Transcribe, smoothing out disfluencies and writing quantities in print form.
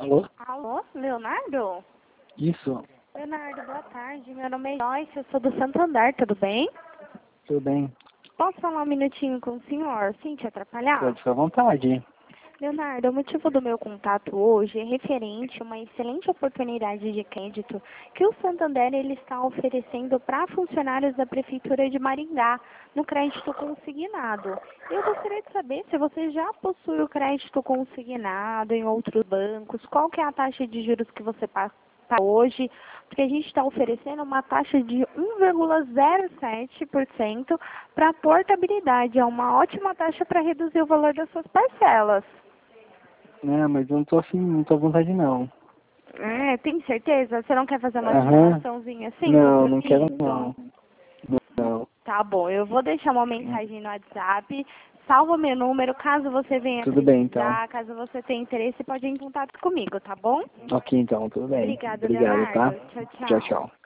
Alô? Alô, Leonardo? Isso, Leonardo, boa tarde. Meu nome é Joyce, eu sou do Santander, tudo bem? tudo bem. Posso falar um minutinho com o senhor, sem te atrapalhar? Pode ficar à vontade. Leonardo, o motivo do meu contato hoje é referente a uma excelente oportunidade de crédito que o Santander ele está oferecendo para funcionários da Prefeitura de Maringá, no crédito consignado. Eu gostaria de saber se você já possui o crédito consignado em outros bancos, qual que é a taxa de juros que você paga hoje, porque a gente está oferecendo uma taxa de 1,07% para portabilidade. É uma ótima taxa para reduzir o valor das suas parcelas. Não, mas eu não tô assim, não tô à vontade não. É, tem certeza? Você não quer fazer uma Aham. simulaçãozinha assim Não, não quero comigo? não. Não. Tá bom, eu vou deixar uma mensagem no WhatsApp, salva meu número, caso você venha Tudo bem então. precisar, caso você tenha interesse, pode ir em contato comigo, tá bom? Ok então, tudo bem. Obrigada, Obrigado, tá? Leonardo. Tchau, Tchau, tchau. tchau.